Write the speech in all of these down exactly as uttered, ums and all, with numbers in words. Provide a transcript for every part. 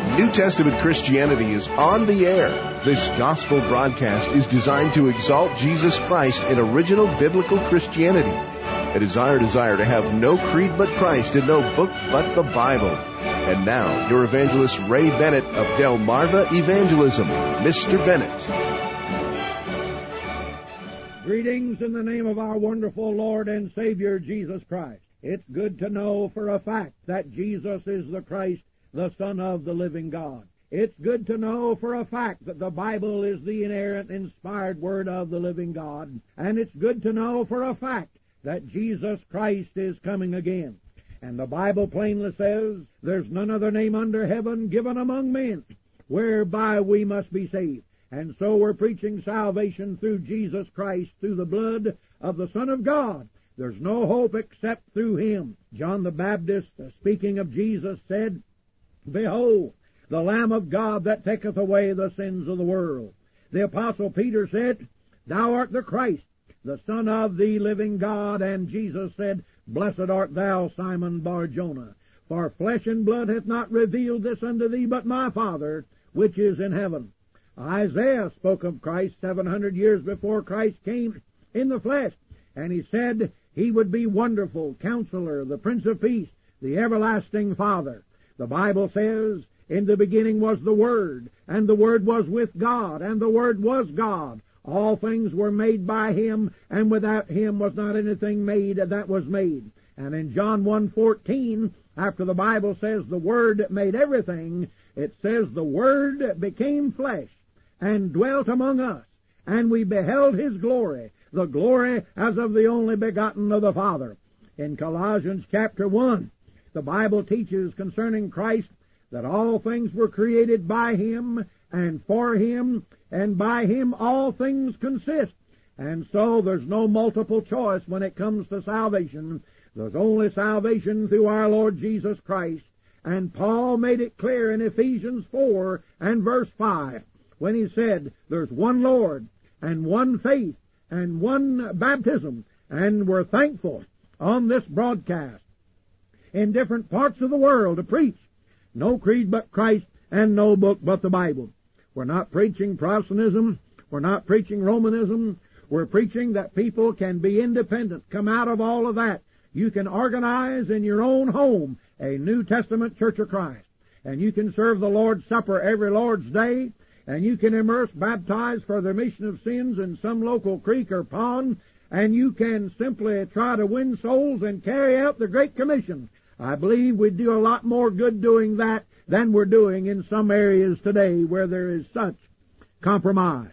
New Testament Christianity is on the air. This gospel broadcast is designed to exalt Jesus Christ in original biblical Christianity. It is our desire to have no creed but Christ and no book but the Bible. And now, your evangelist Ray Bennett of Delmarva Evangelism. Mister Bennett. Greetings in the name of our wonderful Lord and Savior, Jesus Christ. It's good to know for a fact that Jesus is the Christ, the Son of the living God. It's good to know for a fact that the Bible is the inerrant, inspired Word of the living God. And it's good to know for a fact that Jesus Christ is coming again. And the Bible plainly says, there's none other name under heaven given among men whereby we must be saved. And so we're preaching salvation through Jesus Christ, through the blood of the Son of God. There's no hope except through Him. John the Baptist, speaking of Jesus, said, Behold, the Lamb of God that taketh away the sins of the world. The Apostle Peter said, Thou art the Christ, the Son of the living God. And Jesus said, Blessed art thou, Simon Bar-Jonah, for flesh and blood hath not revealed this unto thee, but my Father, which is in heaven. Isaiah spoke of Christ seven hundred years before Christ came in the flesh, and he said he would be wonderful, Counselor, the Prince of Peace, the everlasting Father. The Bible says, In the beginning was the Word, and the Word was with God, and the Word was God. All things were made by Him, and without Him was not anything made that was made. And in John one fourteen, after the Bible says the Word made everything, it says the Word became flesh and dwelt among us, and we beheld His glory, the glory as of the only begotten of the Father. In Colossians chapter one, the Bible teaches concerning Christ that all things were created by Him and for Him, and by Him all things consist. And so there's no multiple choice when it comes to salvation. There's only salvation through our Lord Jesus Christ. And Paul made it clear in Ephesians four and verse five, when he said, There's one Lord, and one faith, and one baptism, and we're thankful on this broadcast in different parts of the world to preach no creed but Christ and no book but the Bible. We're not preaching Protestantism. We're not preaching Romanism. We're preaching that people can be independent, come out of all of that. You can organize in your own home a New Testament Church of Christ, and you can serve the Lord's Supper every Lord's Day, and you can immerse, baptize for the remission of sins in some local creek or pond, and you can simply try to win souls and carry out the Great Commission. I believe we'd do a lot more good doing that than we're doing in some areas today where there is such compromise.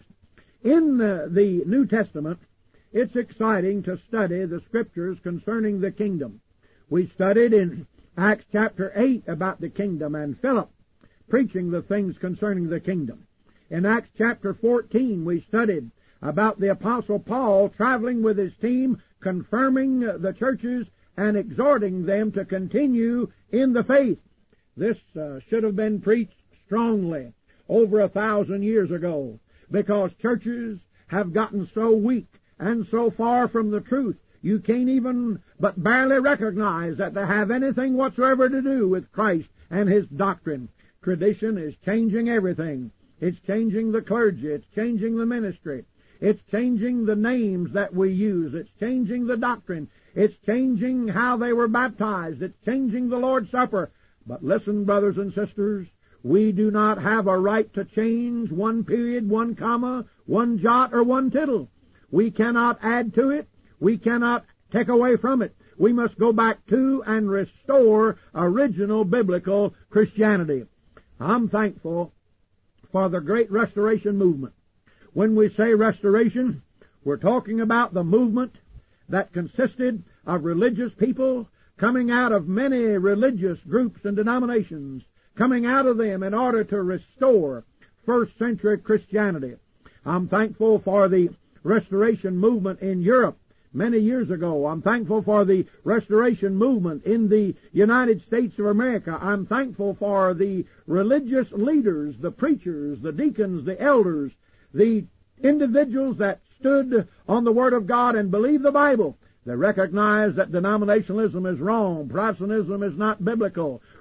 In the, the New Testament, it's exciting to study the Scriptures concerning the kingdom. We studied in Acts chapter eight about the kingdom and Philip preaching the things concerning the kingdom. In Acts chapter fourteen, we studied about the Apostle Paul traveling with his team, confirming the churches and exhorting them to continue in the faith. This uh, should have been preached strongly over a thousand years ago, because churches have gotten so weak and so far from the truth, you can't even but barely recognize that they have anything whatsoever to do with Christ and His doctrine. Tradition is changing everything. It's changing the clergy. It's changing the ministry. It's changing the names that we use. It's changing the doctrine. It's changing how they were baptized. It's changing the Lord's Supper. But listen, brothers and sisters, we do not have a right to change one period, one comma, one jot, or one tittle. We cannot add to it. We cannot take away from it. We must go back to and restore original biblical Christianity. I'm thankful for the great restoration movement. When we say restoration, we're talking about the movement that consisted of religious people coming out of many religious groups and denominations, coming out of them in order to restore first century Christianity. I'm thankful for the restoration movement in Europe many years ago. I'm thankful for the restoration movement in the United States of America. I'm thankful for the religious leaders, the preachers, the deacons, the elders, the individuals that stood on the Word of God and believed the Bible. They recognize that denominationalism is wrong. Protestantism is not biblical.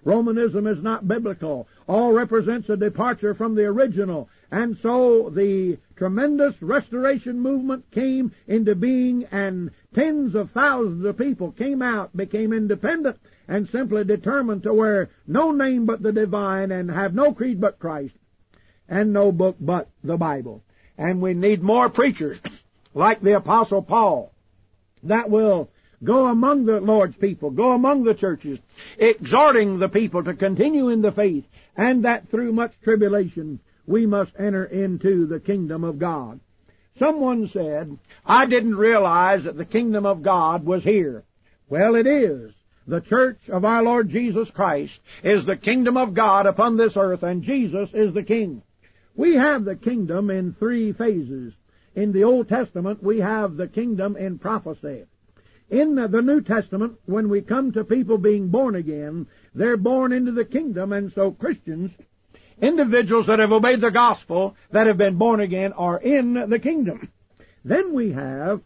Romanism is not biblical. All represents a departure from the original. And so the tremendous restoration movement came into being, and tens of thousands of people came out, became independent, and simply determined to wear no name but the divine and have no creed but Christ and no book but the Bible. And we need more preachers like the Apostle Paul that will go among the Lord's people, go among the churches, exhorting the people to continue in the faith, and that through much tribulation we must enter into the kingdom of God. Someone said, I didn't realize that the kingdom of God was here. Well, it is. The church of our Lord Jesus Christ is the kingdom of God upon this earth, and Jesus is the king. We have the kingdom in three phases. In the Old Testament, we have the kingdom in prophecy. In the New Testament, when we come to people being born again, they're born into the kingdom, and so Christians, individuals that have obeyed the gospel, that have been born again, are in the kingdom. Then we have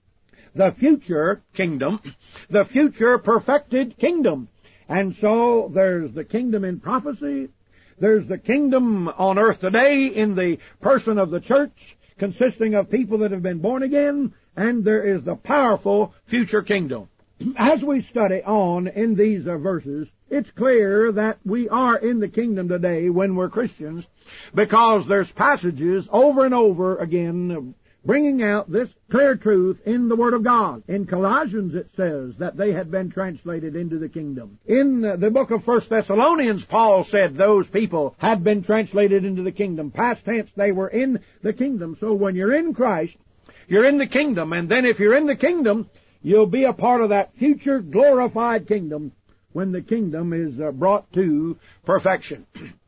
the future kingdom, the future perfected kingdom. And so there's the kingdom in prophecy, there's the kingdom on earth today in the person of the church, consisting of people that have been born again, and there is the powerful future kingdom. As we study on in these uh, verses, it's clear that we are in the kingdom today when we're Christians, because there's passages over and over again bringing out this clear truth in the Word of God. In Colossians it says that they had been translated into the kingdom. In uh, the book of First Thessalonians, Paul said those people had been translated into the kingdom. Past tense, they were in the kingdom. So when you're in Christ, you're in the kingdom, and then if you're in the kingdom, you'll be a part of that future glorified kingdom when the kingdom is uh, brought to perfection.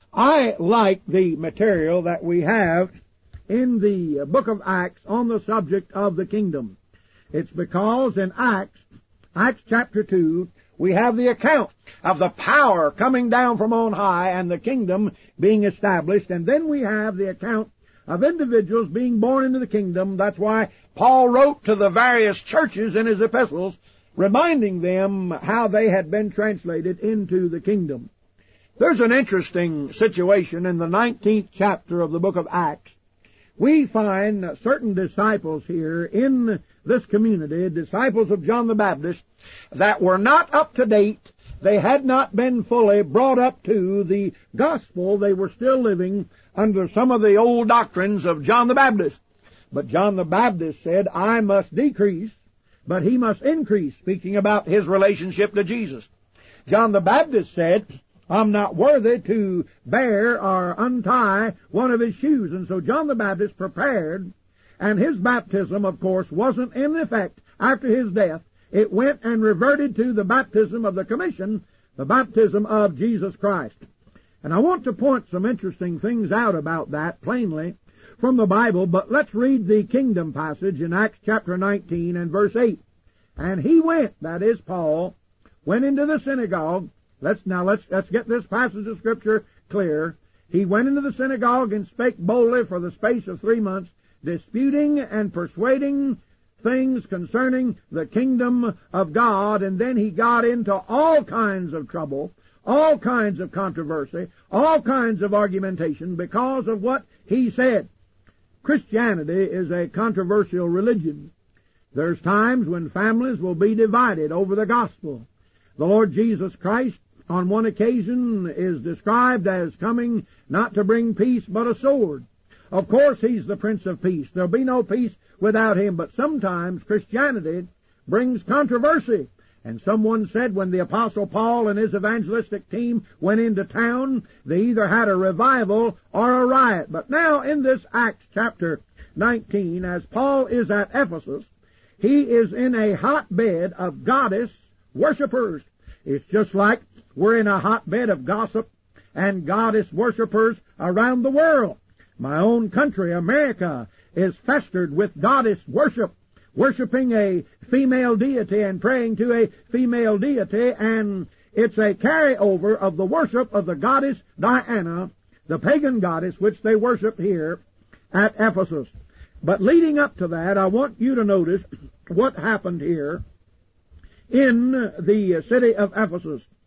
I like the material that we have in the book of Acts on the subject of the kingdom. It's because in Acts, Acts chapter two, we have the account of the power coming down from on high and the kingdom being established, and then we have the account of individuals being born into the kingdom. That's why Paul wrote to the various churches in his epistles, reminding them how they had been translated into the kingdom. There's an interesting situation in the nineteenth chapter of the book of Acts. We find certain disciples here in this community, disciples of John the Baptist, that were not up to date. They had not been fully brought up to the gospel. They were still living under some of the old doctrines of John the Baptist. But John the Baptist said, I must decrease, but he must increase, speaking about his relationship to Jesus. John the Baptist said, I'm not worthy to bear or untie one of his shoes. And so John the Baptist prepared, and his baptism, of course, wasn't in effect after his death. It went and reverted to the baptism of the commission, the baptism of Jesus Christ. And I want to point some interesting things out about that plainly from the Bible, but let's read the kingdom passage in Acts chapter nineteen and verse eight. And he went, that is Paul, went into the synagogue. Let's now let's let's get this passage of Scripture clear. He went into the synagogue and spake boldly for the space of three months, disputing and persuading things concerning the kingdom of God. And then he got into all kinds of trouble, all kinds of controversy, all kinds of argumentation because of what he said. Christianity is a controversial religion. There's times when families will be divided over the gospel. The Lord Jesus Christ, on one occasion, is described as coming not to bring peace but a sword. Of course, he's the Prince of Peace. There'll be no peace without him, but sometimes Christianity brings controversy. And someone said when the Apostle Paul and his evangelistic team went into town, they either had a revival or a riot. But now in this Acts chapter nineteen, as Paul is at Ephesus, he is in a hotbed of goddess worshippers. It's just like we're in a hotbed of gossip and goddess worshippers around the world. My own country, America, is festered with goddess worship, worshiping a female deity and praying to a female deity, and it's a carryover of the worship of the goddess Diana, the pagan goddess which they worship here at Ephesus. But leading up to that, I want you to notice what happened here in the city of Ephesus.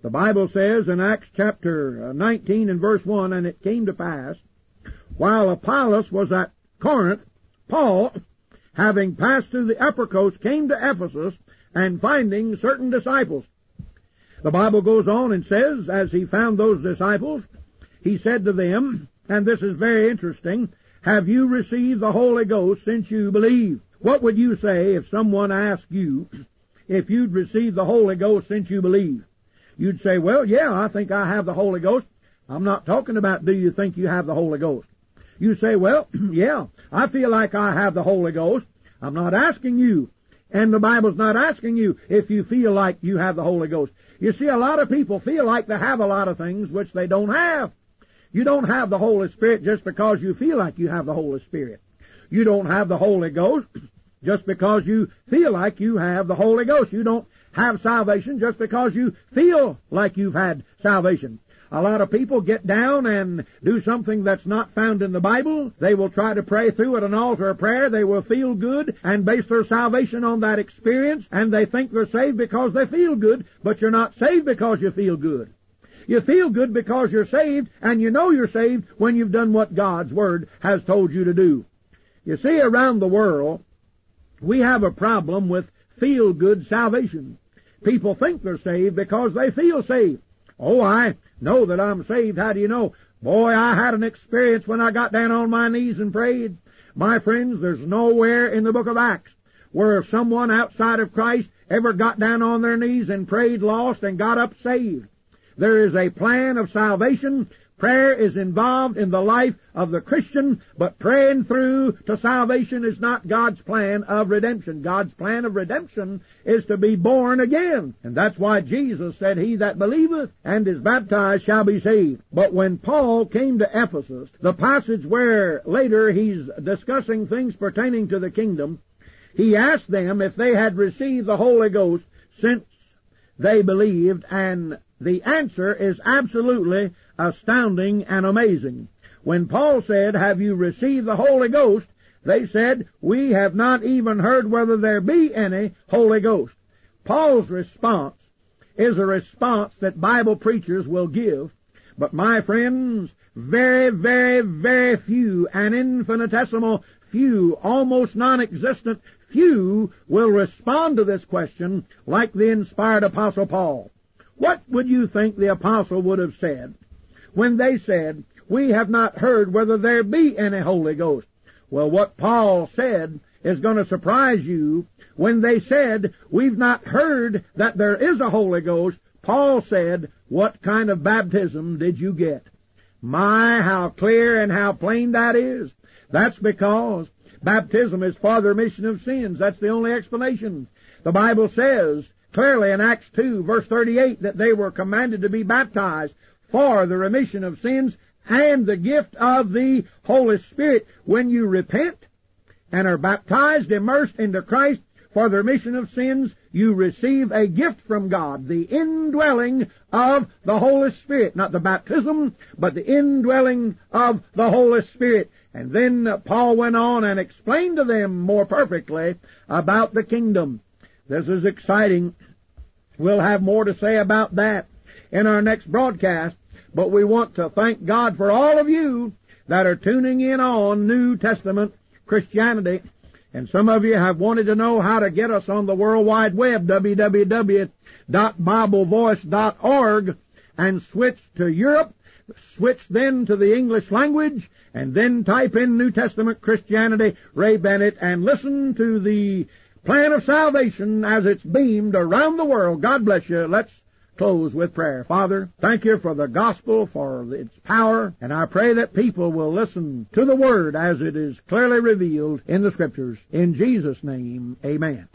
The Bible says in Acts chapter nineteen and verse one, "And it came to pass, while Apollos was at Corinth, Paul, having passed through the upper coast, came to Ephesus, and finding certain disciples." The Bible goes on and says, as he found those disciples, he said to them, and this is very interesting, "Have you received the Holy Ghost since you believe?" What would you say if someone asked you if you'd received the Holy Ghost since you believe? You'd say, "Well, yeah, I think I have the Holy Ghost." I'm not talking about do you think you have the Holy Ghost. You say, "Well, yeah, I feel like I have the Holy Ghost." I'm not asking you, and the Bible's not asking you if you feel like you have the Holy Ghost. You see, a lot of people feel like they have a lot of things which they don't have. You don't have the Holy Spirit just because you feel like you have the Holy Spirit. You don't have the Holy Ghost just because you feel like you have the Holy Ghost. You don't have salvation just because you feel like you've had salvation. A lot of people get down and do something that's not found in the Bible. They will try to pray through at an altar of prayer. They will feel good and base their salvation on that experience, and they think they're saved because they feel good, but you're not saved because you feel good. You feel good because you're saved, and you know you're saved when you've done what God's Word has told you to do. You see, around the world, we have a problem with feel-good salvation. People think they're saved because they feel saved. "Oh, I know that I'm saved." How do you know? "Boy, I had an experience when I got down on my knees and prayed." My friends, there's nowhere in the book of Acts where someone outside of Christ ever got down on their knees and prayed lost and got up saved. There is a plan of salvation. Prayer is involved in the life of the Christian, but praying through to salvation is not God's plan of redemption. God's plan of redemption is to be born again. And that's why Jesus said, "He that believeth and is baptized shall be saved." But when Paul came to Ephesus, the passage where later he's discussing things pertaining to the kingdom, he asked them if they had received the Holy Ghost since they believed, and the answer is absolutely astounding and amazing. When Paul said, "Have you received the Holy Ghost?" they said, "We have not even heard whether there be any Holy Ghost." Paul's response is a response that Bible preachers will give, but my friends, very, very, very few, an infinitesimal few, almost non-existent few, will respond to this question like the inspired Apostle Paul. What would you think the Apostle would have said when they said, "We have not heard whether there be any Holy Ghost"? Well, what Paul said is going to surprise you. When they said, "We've not heard that there is a Holy Ghost," Paul said, "What kind of baptism did you get?" My, how clear and how plain that is. That's because baptism is for the remission of sins. That's the only explanation. The Bible says clearly in Acts two, verse thirty-eight, that they were commanded to be baptized for the remission of sins and the gift of the Holy Spirit. When you repent and are baptized, immersed into Christ for the remission of sins, you receive a gift from God, the indwelling of the Holy Spirit. Not the baptism, but the indwelling of the Holy Spirit. And then uh, Paul went on and explained to them more perfectly about the kingdom. This is exciting. We'll have more to say about that in our next broadcast, but we want to thank God for all of you that are tuning in on New Testament Christianity. And some of you have wanted to know how to get us on the World Wide Web, w w w dot bible voice dot org, and switch to Europe, switch then to the English language, and then type in New Testament Christianity, Ray Bennett, and listen to the plan of salvation as it's beamed around the world. God bless you. Let's close with prayer. Father, thank you for the gospel, for its power, and I pray that people will listen to the Word as it is clearly revealed in the Scriptures. In Jesus' name, amen.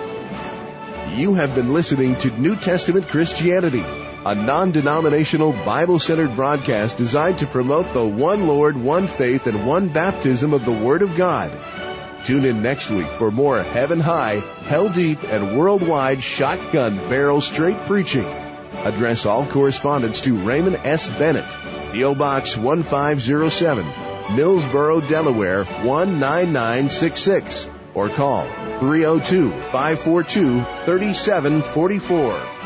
You have been listening to New Testament Christianity, a non-denominational Bible-centered broadcast designed to promote the one Lord, one faith, and one baptism of the Word of God. Tune in next week for more heaven high, hell deep, and worldwide shotgun barrel straight preaching. Address all correspondence to Raymond S. Bennett, P O Box one five zero seven, Millsboro, Delaware one nine nine six six, or call three oh two, five four two, three seven four four.